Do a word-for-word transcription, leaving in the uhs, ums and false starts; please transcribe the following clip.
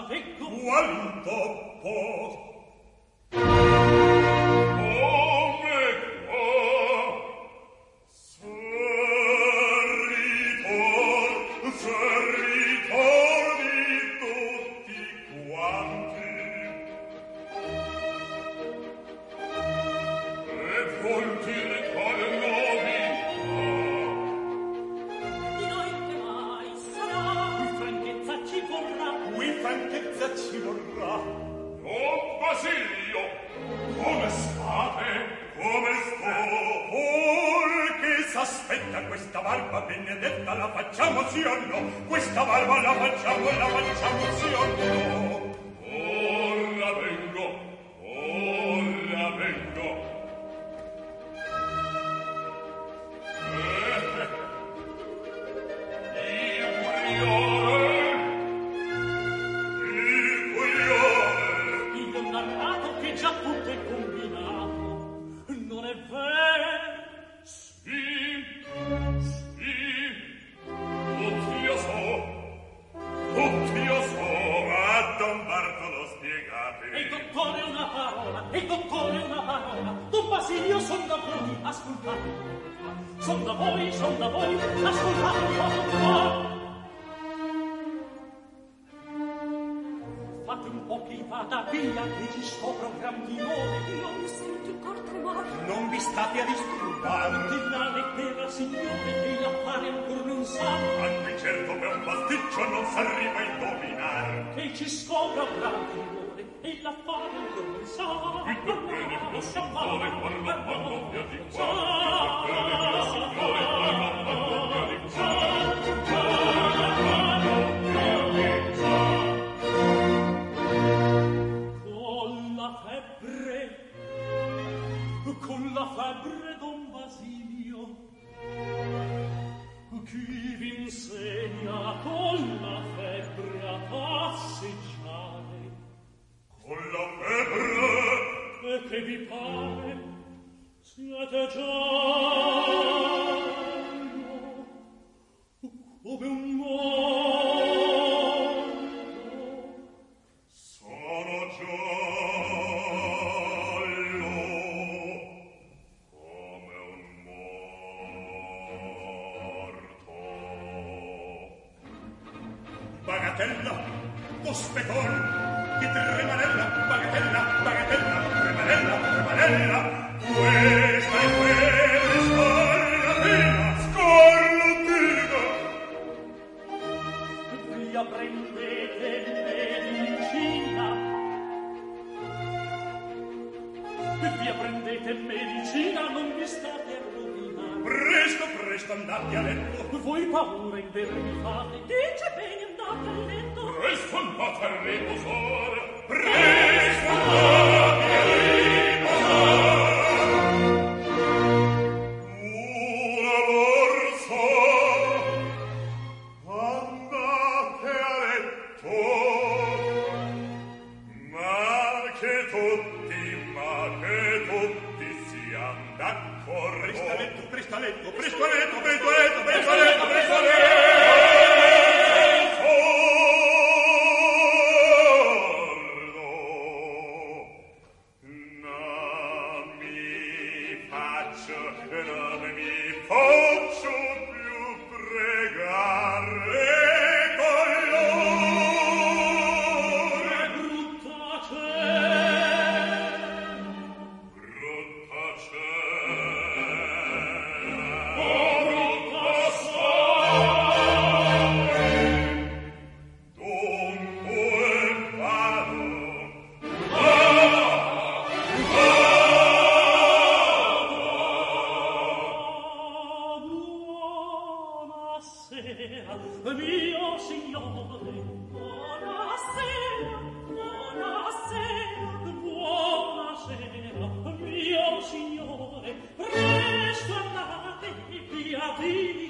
veggo. Qual intoppo? Questa barba benedetta la facciamo sì o no? Questa barba la facciamo, la facciamo sì o no? Ora vengo, ora vengo. Eh, il priore, il priore. Io ho narrato che già tutto è combinato. Non è vero? Sì. Tutt'io so, tutt'io so, a Don Bartolo spiegate. E il dottore una parola, e il dottore una parola. Don Basilio, son da voi, ascoltate. Son da voi, son da voi, ascoltate un po'. Fate un po' che vada via, che ci scopro gran timore. Io mi sento il cor tremare. Non vi state a disturbare. Che la lettera, signore, che l'affare ancor non sa. Anche certo per un pasticcio non s'arriva a indovinare. Che ci scopra gran timore, e l'affare ancor non sa. Il dottore mio signore, quando quando via di qua. Il dottore mio signore, quando quando via di qua. Con la febbre, Don Basilio, chi vi insegna con la febbre a passeggiare? Con la febbre? E che vi pare? Siete giallo come un morto. Sono giallo. Bagatella, cospetone, che tremanella, bagatella, bagatella, tremanella, tremanella, questa è febbre scarlatina, scarlatina. Via prendete medicina, via prendete medicina, non vi state a rovinare. Presto, presto, andate a letto. Voi paura in vero mi fate, dice bene andate a letto. Presto andate a riposare, presto andate a riposare. Una borsa, andate a letto. Ma che tutti, ma che tutti siamo d'accordo. Presto a letto, presto a letto, presto a letto, presto a letto, presto a letto, presto a letto. Presto andate via, via.